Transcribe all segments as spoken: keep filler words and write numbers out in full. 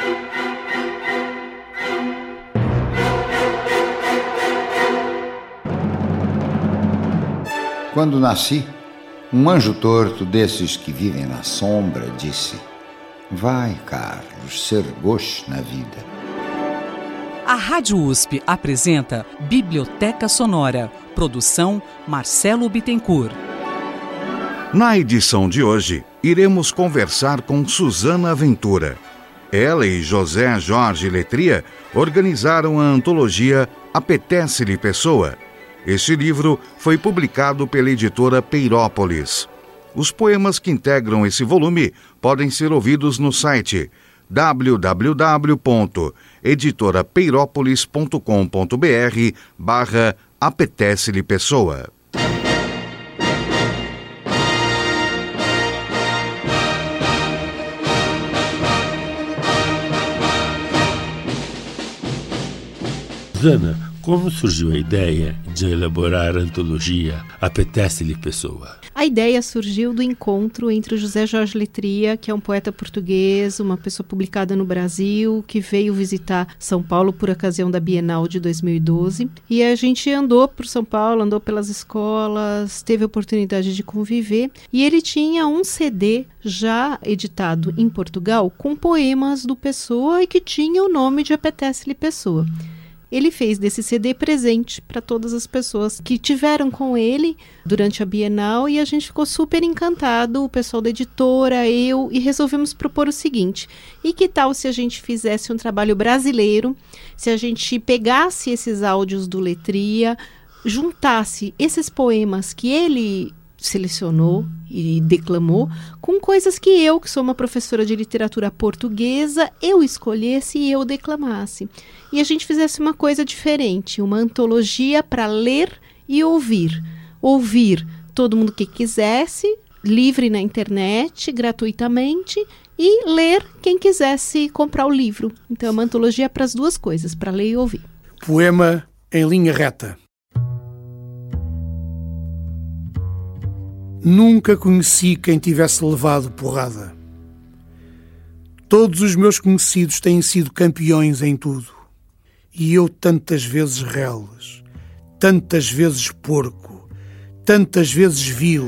Quando nasci, um anjo torto desses que vivem na sombra disse: vai, Carlos, ser gosto na vida. A Rádio U S P apresenta Biblioteca Sonora. Produção Marcelo Bittencourt. Na edição de hoje, iremos conversar com Suzana Ventura. Ela e José Jorge Letria organizaram a antologia Apetece-lhe Pessoa. Este livro foi publicado pela editora Peirópolis. Os poemas que integram esse volume podem ser ouvidos no site w w w ponto editora peirópolis ponto com ponto b r barra Apetece-lhe Pessoa. Suzana, como surgiu a ideia de elaborar a antologia Apetece-lhe Pessoa? A ideia surgiu do encontro entre o José Jorge Letria, que é um poeta português, uma pessoa publicada no Brasil, que veio visitar São Paulo por ocasião da Bienal de dois mil e doze. E a gente andou por São Paulo, andou pelas escolas, teve a oportunidade de conviver. E ele tinha um C D já editado em Portugal com poemas do Pessoa e que tinha o nome de Apetece-lhe Pessoa. Ele fez desse C D presente para todas as pessoas que tiveram com ele durante a Bienal e a gente ficou super encantado, o pessoal da editora, eu, e resolvemos propor o seguinte: e que tal se a gente fizesse um trabalho brasileiro, se a gente pegasse esses áudios do Letria, juntasse esses poemas que ele selecionou e declamou com coisas que eu, que sou uma professora de literatura portuguesa, eu escolhesse e eu declamasse. E a gente fizesse uma coisa diferente, uma antologia para ler e ouvir. Ouvir todo mundo que quisesse, livre na internet, gratuitamente, e ler quem quisesse comprar o livro. Então é uma antologia para as duas coisas, para ler e ouvir. Poema em linha reta. Nunca conheci quem tivesse levado porrada. Todos os meus conhecidos têm sido campeões em tudo. E eu tantas vezes reles, tantas vezes porco, tantas vezes vil,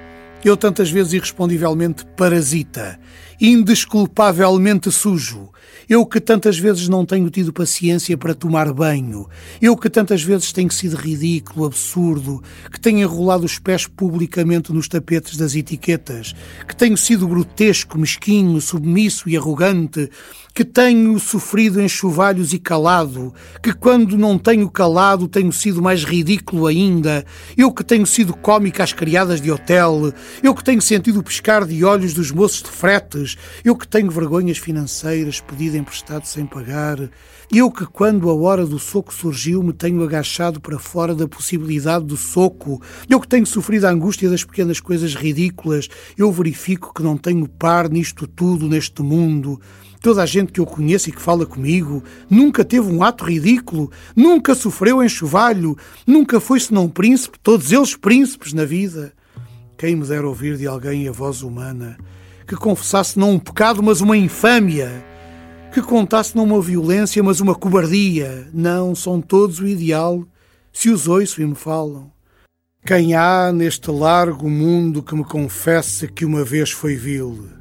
eu tantas vezes irrespondivelmente parasita, indesculpavelmente sujo, eu que tantas vezes não tenho tido paciência para tomar banho, eu que tantas vezes tenho sido ridículo, absurdo, que tenho enrolado os pés publicamente nos tapetes das etiquetas, que tenho sido grotesco, mesquinho, submisso e arrogante, que tenho sofrido enxovalhos e calado, que quando não tenho calado tenho sido mais ridículo ainda, eu que tenho sido cómica às criadas de hotel, eu que tenho sentido o piscar de olhos dos moços de fretes, eu que tenho vergonhas financeiras pedido emprestado sem pagar, eu que quando a hora do soco surgiu me tenho agachado para fora da possibilidade do soco, eu que tenho sofrido a angústia das pequenas coisas ridículas, eu verifico que não tenho par nisto tudo, neste mundo. Toda a gente que eu conheço e que fala comigo nunca teve um ato ridículo, nunca sofreu enxovalho, nunca foi senão príncipe, todos eles príncipes na vida. Quem me dera ouvir de alguém a voz humana, que confessasse não um pecado, mas uma infâmia, que contasse não uma violência, mas uma cobardia. Não, são todos o ideal, se os ouço e me falam. Quem há neste largo mundo que me confesse que uma vez foi vil?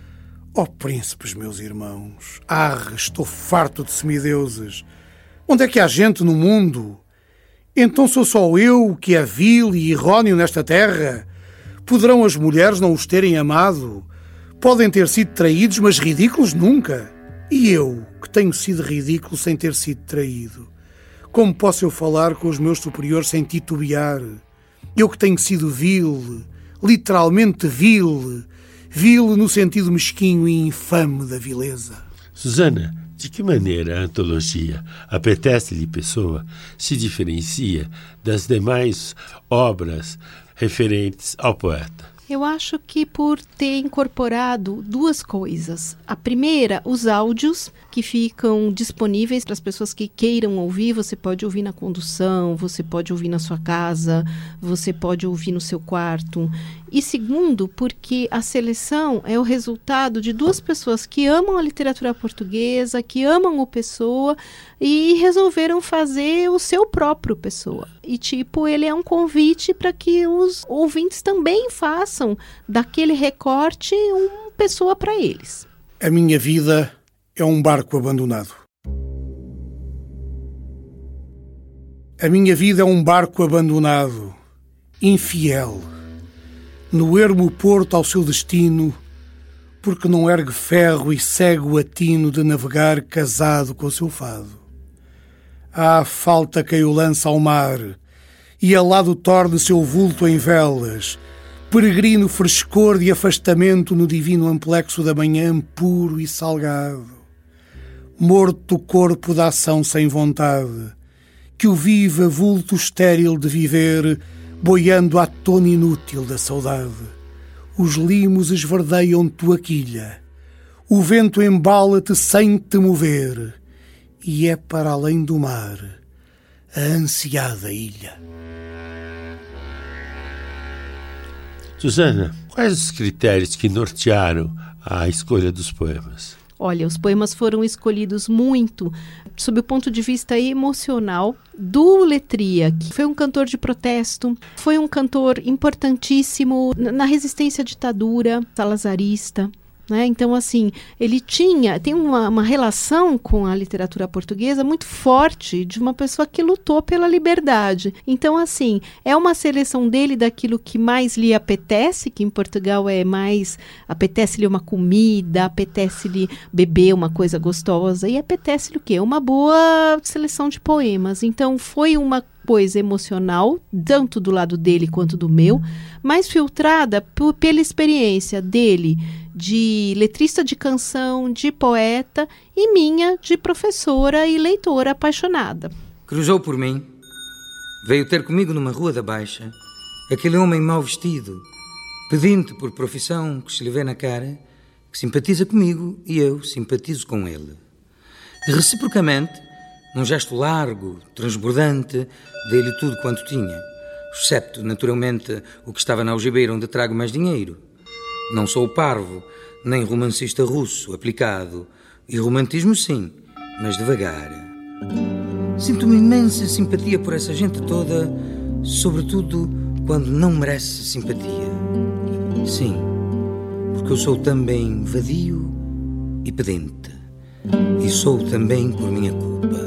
Ó oh, príncipes, meus irmãos, arre, estou farto de semideuses. Onde é que há gente no mundo? Então sou só eu que é vil e errôneo nesta terra? Poderão as mulheres não os terem amado? Podem ter sido traídos, mas ridículos nunca. E eu, que tenho sido ridículo sem ter sido traído? Como posso eu falar com os meus superiores sem titubear? Eu que tenho sido vil, literalmente vil, vil no sentido mesquinho e infame da vileza. Suzana, de que maneira a antologia Apetece-lhe Pessoa se diferencia das demais obras referentes ao poeta? Eu acho que por ter incorporado duas coisas. A primeira, os áudios que ficam disponíveis para as pessoas que queiram ouvir. Você pode ouvir na condução, você pode ouvir na sua casa, você pode ouvir no seu quarto. E segundo, porque a seleção é o resultado de duas pessoas que amam a literatura portuguesa, que amam o Pessoa e resolveram fazer o seu próprio Pessoa. E tipo, ele é um convite para que os ouvintes também façam daquele recorte um Pessoa para eles. A minha vida é um barco abandonado. A minha vida é um barco abandonado, infiel, no ermo porto ao seu destino, porque não ergue ferro e segue o atino de navegar casado com o seu fado. Ah, falta quem o lança ao mar, e alado torne seu vulto em velas, peregrino frescor de afastamento no divino amplexo da manhã puro e salgado. Morto corpo da ação sem vontade, que o viva vulto estéril de viver, boiando à tona inútil da saudade. Os limos esverdeiam tua quilha, o vento embala-te sem te mover, e é para além do mar a ansiada ilha. Susana, quais os critérios que nortearam a escolha dos poemas? Olha, os poemas foram escolhidos muito sob o ponto de vista emocional do Letria, que foi um cantor de protesto, foi um cantor importantíssimo na resistência à ditadura salazarista. Né? Então, assim, ele tinha, tem uma, uma relação com a literatura portuguesa muito forte, de uma pessoa que lutou pela liberdade. Então, assim, é uma seleção dele daquilo que mais lhe apetece, que em Portugal é mais, apetece-lhe uma comida, apetece-lhe beber uma coisa gostosa, e apetece-lhe o quê? Uma boa seleção de poemas. Então, foi uma coisa emocional, tanto do lado dele quanto do meu, mas filtrada por, pela experiência dele de letrista de canção, de poeta, e minha de professora e leitora apaixonada. Cruzou por mim, veio ter comigo numa rua da Baixa, aquele homem mal vestido, pedinte por profissão que se lhe vê na cara, que simpatiza comigo e eu simpatizo com ele. Reciprocamente, num gesto largo, transbordante, dei-lhe tudo quanto tinha, excepto, naturalmente, o que estava na algibeira onde trago mais dinheiro. Não sou parvo, nem romancista russo aplicado, e romantismo sim, mas devagar. Sinto uma imensa simpatia por essa gente toda, sobretudo quando não merece simpatia. Sim, porque eu sou também vadio e pedinte, e sou também por minha culpa.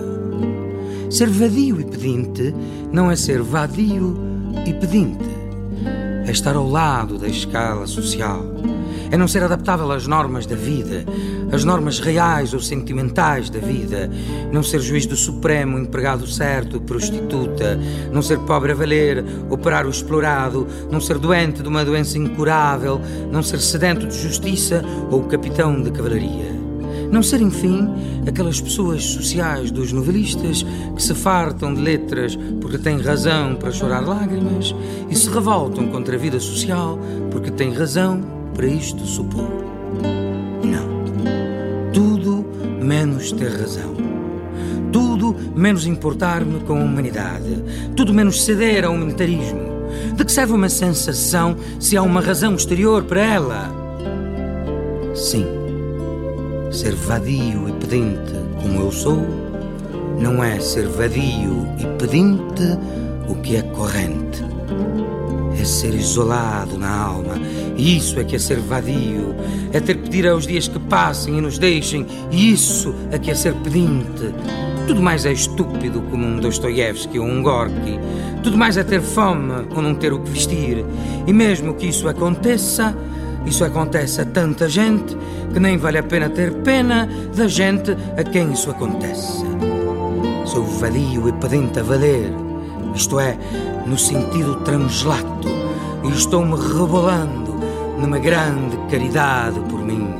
Ser vadio e pedinte não é ser vadio e pedinte. É estar ao lado da escala social. É não ser adaptável às normas da vida, às normas reais ou sentimentais da vida. Não ser juiz do supremo, empregado certo, prostituta. Não ser pobre a valer, operário explorado. Não ser doente de uma doença incurável. Não ser sedento de justiça ou capitão de cavalaria. Não ser, enfim, aquelas pessoas sociais dos novelistas que se fartam de letras porque têm razão para chorar lágrimas e se revoltam contra a vida social porque têm razão para isto supor. Não. Tudo menos ter razão. Tudo menos importar-me com a humanidade. Tudo menos ceder ao humanitarismo. De que serve uma sensação se há uma razão exterior para ela? Sim. Ser vadio e pedinte como eu sou, não é ser vadio e pedinte o que é corrente. É ser isolado na alma, e isso é que é ser vadio. É ter que pedir aos dias que passem e nos deixem, e isso é que é ser pedinte. Tudo mais é estúpido como um Dostoiévski ou um Gorky. Tudo mais é ter fome ou não ter o que vestir. E mesmo que isso aconteça, isso acontece a tanta gente que nem vale a pena ter pena da gente a quem isso acontece. Sou vadio e pedinte a valer, isto é, no sentido translato, e estou-me rebolando numa grande caridade por mim.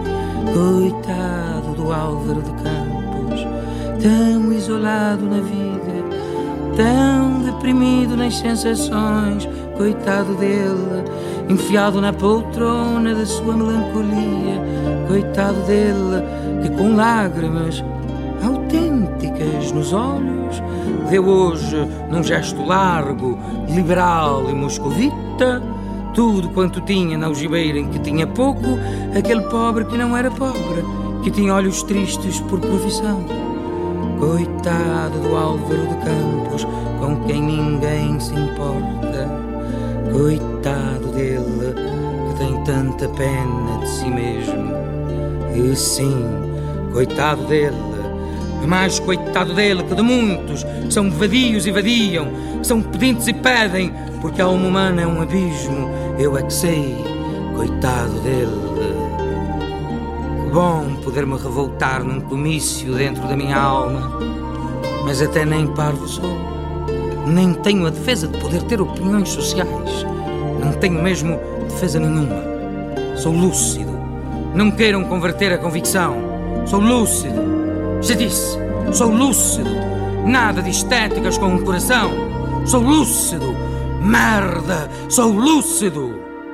Coitado do Álvaro de Campos, tão isolado na vida, tão deprimido nas sensações, coitado dele, enfiado na poltrona da sua melancolia, coitado dele, que com lágrimas autênticas nos olhos, deu hoje, num gesto largo, liberal e moscovita, tudo quanto tinha na algibeira em que tinha pouco, aquele pobre que não era pobre, que tinha olhos tristes por profissão. Coitado do Álvaro de Campos, com quem ninguém se importa. Coitado dele, que tem tanta pena de si mesmo. E sim, coitado dele, mais coitado dele que de muitos que são vadios e vadiam, que são pedintes e pedem, porque a alma humana é um abismo, eu é que sei, coitado dele. Que bom poder-me revoltar num comício dentro da minha alma, mas até nem parvo sou, nem tenho a defesa de poder ter opiniões sociais, não tenho mesmo defesa nenhuma. Sou lúcido, não queiram converter a convicção, sou lúcido, já disse, sou lúcido, nada de estéticas com o coração, sou lúcido, merda, sou lúcido.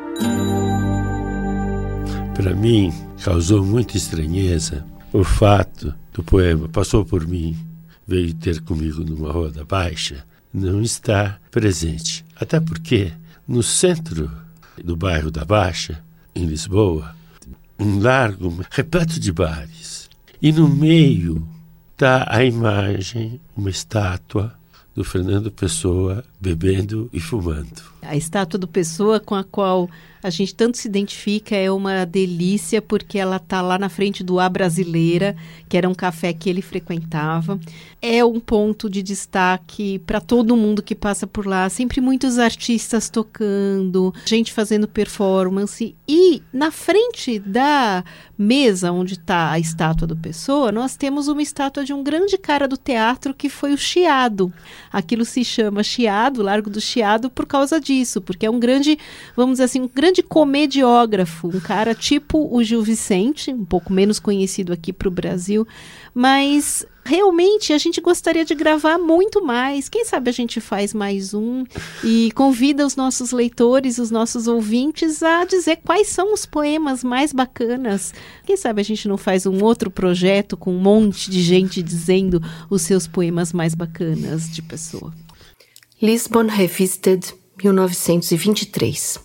Para mim, causou muita estranheza o fato do poema Passou por Mim, Veio Ter Comigo numa Roda Baixa, não estar presente. Até porque, no centro do bairro da Baixa, em Lisboa, um largo repleto de bares. E no meio está a imagem, uma estátua do Fernando Pessoa bebendo e fumando. A estátua do Pessoa, com a qual a gente tanto se identifica, é uma delícia, porque ela está lá na frente do A Brasileira, que era um café que ele frequentava. É um ponto de destaque para todo mundo que passa por lá. Sempre muitos artistas tocando, gente fazendo performance. E na frente da mesa onde está a estátua do Pessoa, nós temos uma estátua de um grande cara do teatro que foi o Chiado. Aquilo se chama Chiado, Largo do Chiado, por causa disso, porque é um grande, vamos dizer assim, um grande comediógrafo, um cara tipo o Gil Vicente, um pouco menos conhecido aqui para o Brasil, mas realmente a gente gostaria de gravar muito mais. Quem sabe a gente faz mais um e convida os nossos leitores, os nossos ouvintes a dizer quais são os poemas mais bacanas. Quem sabe a gente não faz um outro projeto com um monte de gente dizendo os seus poemas mais bacanas de Pessoa. Lisbon Revisited, mil novecentos e vinte e três.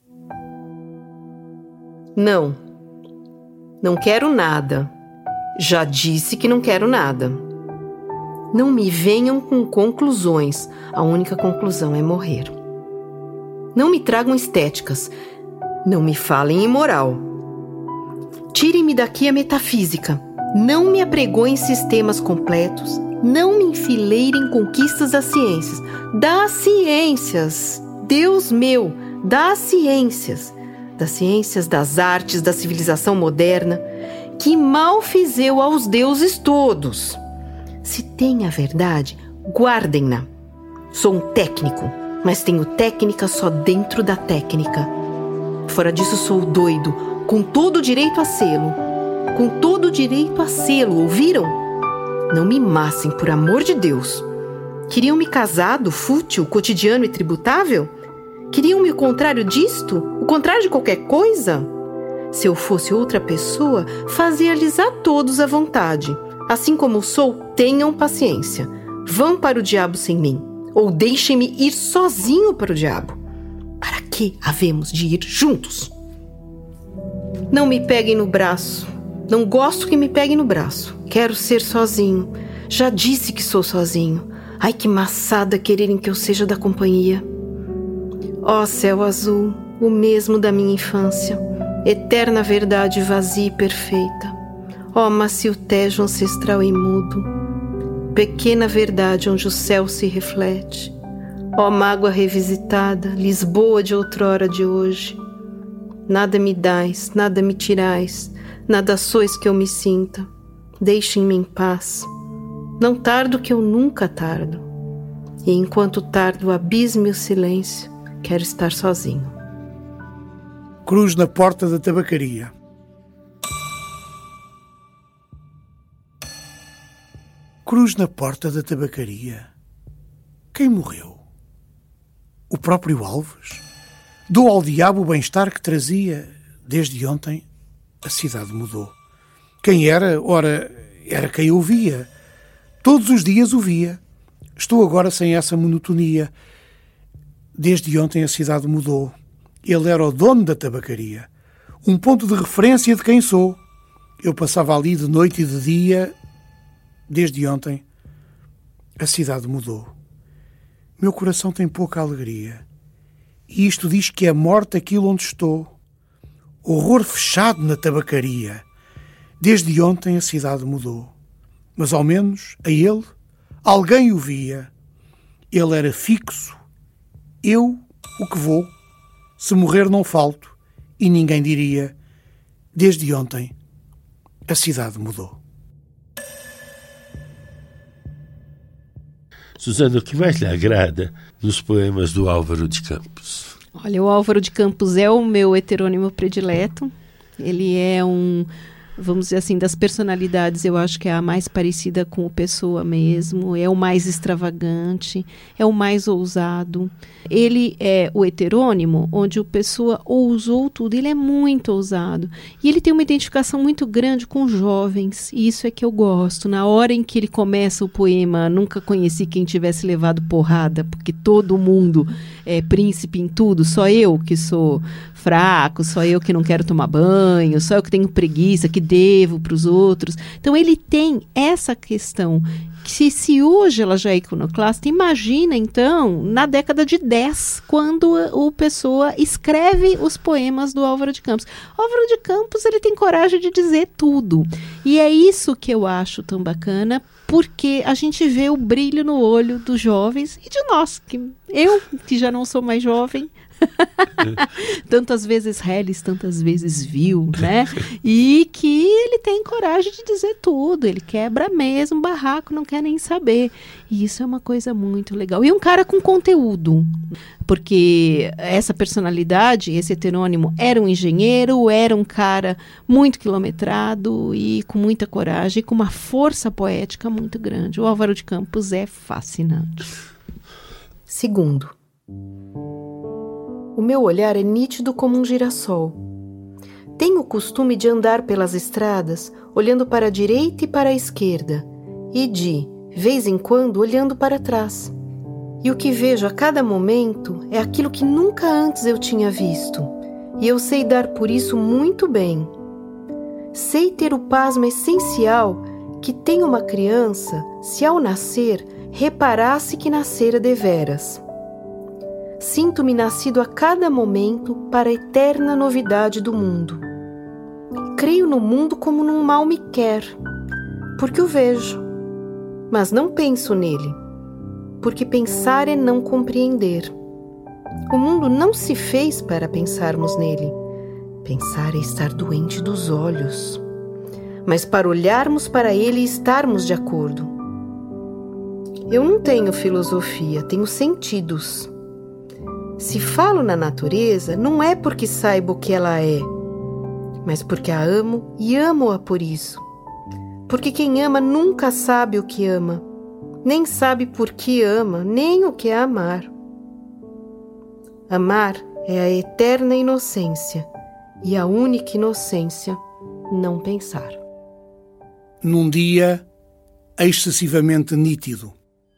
Não, não quero nada. Já disse que não quero nada. Não me venham com conclusões. A única conclusão é morrer. Não me tragam estéticas. Não me falem em moral. Tirem-me daqui a metafísica. Não me apregoem sistemas completos. Não me enfileirem conquistas das ciências. Das ciências! Deus meu, das ciências! Das ciências, das artes, da civilização moderna, que mal fiz eu aos deuses todos. Se tem a verdade, guardem-na. Sou um técnico, mas tenho técnica só dentro da técnica. Fora disso sou doido, com todo o direito a sê-lo. Com todo o direito a sê-lo, ouviram? Não me massem, por amor de Deus. Queriam-me casado, fútil, cotidiano e tributável? Queriam-me o contrário disto? O contrário de qualquer coisa? Se eu fosse outra pessoa, fazia-lhes a todos à vontade. Assim como sou, tenham paciência. Vão para o diabo sem mim. Ou deixem-me ir sozinho para o diabo. Para que havemos de ir juntos? Não me peguem no braço. Não gosto que me peguem no braço. Quero ser sozinho. Já disse que sou sozinho. Ai, que maçada quererem que eu seja da companhia. Ó céu azul, o mesmo da minha infância, eterna verdade vazia e perfeita. Ó macio tejo ancestral e mudo, pequena verdade onde o céu se reflete. Ó mágoa revisitada, Lisboa de outrora de hoje. Nada me dais, nada me tirais, nada sois que eu me sinta. Deixem-me em paz. Não tardo que eu nunca tardo. E enquanto tardo o abismo e o silêncio, quero estar sozinho. Cruz na porta da tabacaria. Cruz na porta da tabacaria. Quem morreu? O próprio Alves? Dou ao diabo o bem-estar que trazia. Desde ontem, a cidade mudou. Quem era? Ora, era quem eu via. Todos os dias o via. Estou agora sem essa monotonia. Desde ontem a cidade mudou. Ele era o dono da tabacaria, um ponto de referência de quem sou. Eu passava ali de noite e de dia. Desde ontem, a cidade mudou. Meu coração tem pouca alegria. E isto diz que é morte aquilo onde estou. Horror fechado na tabacaria. Desde ontem a cidade mudou. Mas ao menos, a ele, alguém o via. Ele era fixo. Eu, o que vou. Se morrer não falto. E ninguém diria. Desde ontem, a cidade mudou. Suzana, o que mais lhe agrada nos poemas do Álvaro de Campos? Olha, o Álvaro de Campos é o meu heterônimo predileto. Ele é um, vamos dizer assim, das personalidades, eu acho que é a mais parecida com o Pessoa mesmo, é o mais extravagante, é o mais ousado. Ele é o heterônimo, onde o Pessoa ousou tudo, ele é muito ousado. E ele tem uma identificação muito grande com jovens, e isso é que eu gosto. Na hora em que ele começa o poema, nunca conheci quem tivesse levado porrada, porque todo mundo é príncipe em tudo, só eu que sou fraco, só eu que não quero tomar banho, só eu que tenho preguiça, que devo para os outros. Então ele tem essa questão, que se hoje ela já é iconoclasta, imagina então na década de dez, quando o Pessoa escreve os poemas do Álvaro de Campos. O Álvaro de Campos, ele tem coragem de dizer tudo, e é isso que eu acho tão bacana, porque a gente vê o brilho no olho dos jovens e de nós, que eu que já não sou mais jovem, tantas vezes reles, tantas vezes viu, né? E que ele tem coragem de dizer tudo, ele quebra mesmo barraco, não quer nem saber. E isso é uma coisa muito legal. E um cara com conteúdo, porque essa personalidade, esse heterônimo, era um engenheiro, era um cara muito quilometrado e com muita coragem, e com uma força poética muito grande. O Álvaro de Campos é fascinante. Segundo, o meu olhar é nítido como um girassol. Tenho o costume de andar pelas estradas, olhando para a direita e para a esquerda, e de, vez em quando, olhando para trás. E o que vejo a cada momento é aquilo que nunca antes eu tinha visto, e eu sei dar por isso muito bem. Sei ter o pasmo essencial que tem uma criança se ao nascer reparasse que nascera deveras. Sinto-me nascido a cada momento para a eterna novidade do mundo. Creio no mundo como num mal me quer, porque o vejo, mas não penso nele, porque pensar é não compreender. O mundo não se fez para pensarmos nele. Pensar é estar doente dos olhos, mas para olharmos para ele e estarmos de acordo. Eu não tenho filosofia, tenho sentidos. Se falo na natureza, não é porque saiba o que ela é, mas porque a amo e amo-a por isso. Porque quem ama nunca sabe o que ama, nem sabe por que ama, nem o que é amar. Amar é a eterna inocência, e a única inocência, não pensar. Num dia excessivamente nítido.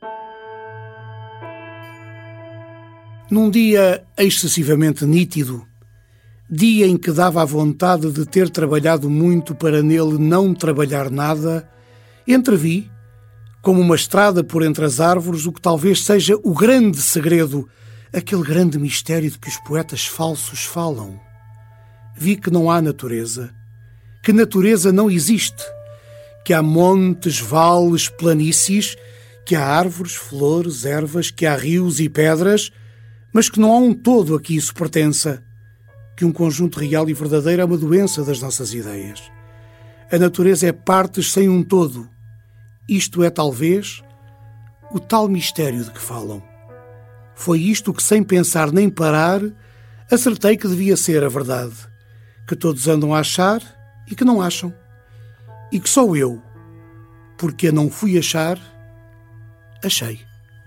Num dia excessivamente nítido, dia em que dava a vontade de ter trabalhado muito para nele não trabalhar nada, entrevi, como uma estrada por entre as árvores, o que talvez seja o grande segredo, aquele grande mistério de que os poetas falsos falam. Vi que não há natureza, que natureza não existe, que há montes, vales, planícies, que há árvores, flores, ervas, que há rios e pedras, mas que não há um todo a que isso pertença, que um conjunto real e verdadeiro é uma doença das nossas ideias. A natureza é partes sem um todo. Isto é, talvez, o tal mistério de que falam. Foi isto que, sem pensar nem parar, acertei que devia ser a verdade, que todos andam a achar e que não acham, e que só eu, porque a não fui achar, achei.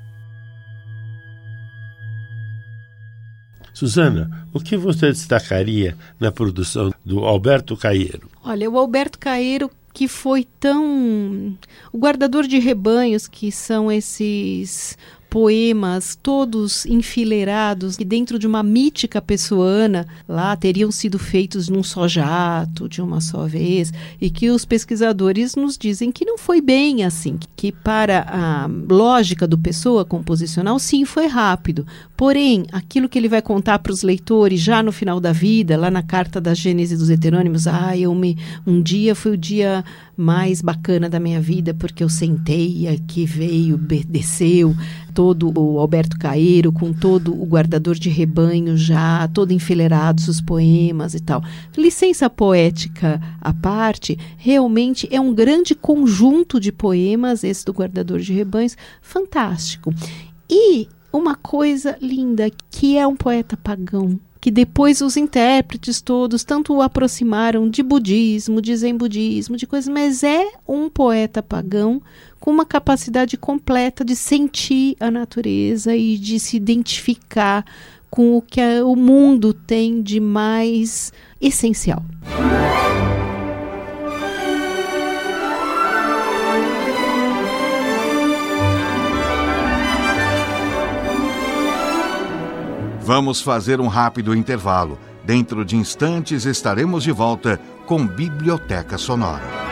Suzana, o que você destacaria na produção do Alberto Caeiro? Olha, o Alberto Caeiro, que foi tão... O guardador de rebanhos, que são esses poemas todos enfileirados e dentro de uma mítica pessoana, lá teriam sido feitos num só jato, de uma só vez, e que os pesquisadores nos dizem que não foi bem assim, que para a lógica do Pessoa composicional, sim, foi rápido. Porém, aquilo que ele vai contar para os leitores já no final da vida, lá na carta da Gênese dos Heterônimos, ah, eu me, um dia foi o dia mais bacana da minha vida, porque eu sentei e aqui veio, desceu todo o Alberto Caeiro, com todo o guardador de rebanho já, todo enfileirados os poemas e tal. Licença poética à parte, realmente é um grande conjunto de poemas, esse do guardador de rebanhos, fantástico. E uma coisa linda, que é um poeta pagão, que depois os intérpretes todos tanto o aproximaram de budismo, de zen budismo, de coisas, mas é um poeta pagão com uma capacidade completa de sentir a natureza e de se identificar com o que a, o mundo tem de mais essencial. Vamos fazer um rápido intervalo. Dentro de instantes estaremos de volta com Biblioteca Sonora.